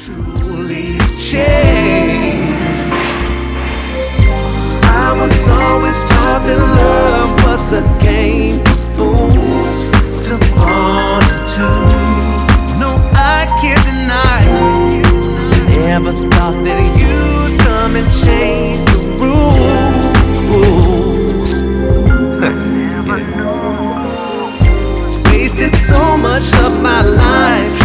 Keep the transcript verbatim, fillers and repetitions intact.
truly changed. I was always taught that love was a game for fools to fall into. No, I can't deny, never thought that you'd come and change the rules. Wasted so much of my life